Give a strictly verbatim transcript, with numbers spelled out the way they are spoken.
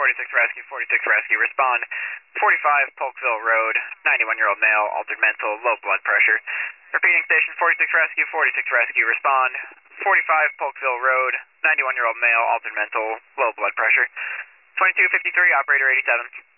forty-six Rescue, forty-six Rescue, respond. forty-five Polkville Road, ninety-one-year-old male, altered mental, low blood pressure. Repeating station forty-six Rescue, forty-six Rescue, respond. forty-five Polkville Road, ninety-one-year-old male, altered mental, low blood pressure. twenty-two fifty-three, operator eighty-seven.